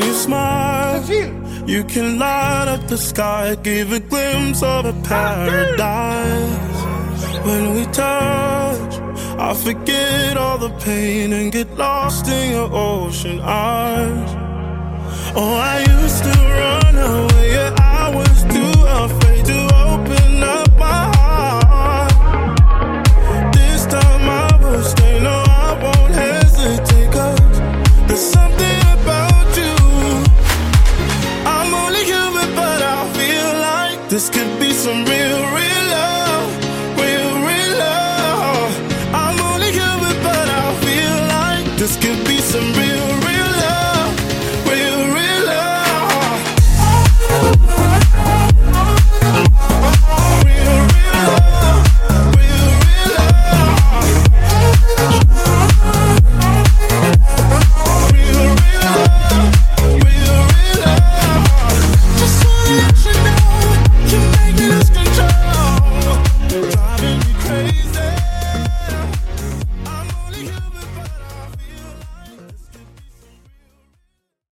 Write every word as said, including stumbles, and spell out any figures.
you smile, you can light up the sky, give a glimpse of a paradise. When we touch, I forget all the pain and get lost in your ocean eyes. Oh, I used to run away, yeah, I was too afraid to open up my heart. This time I will stay, no, I won't hesitate, 'cause there's something about you. I'm only human, but I feel like this could be some real, real love. Real, real love. I'm only human, but I feel like this could be some real, real love. Real, real love. Real, real love. Real, real love. Real, real love. Real, real love. Just wanna let you know, you're making us control, driving me crazy.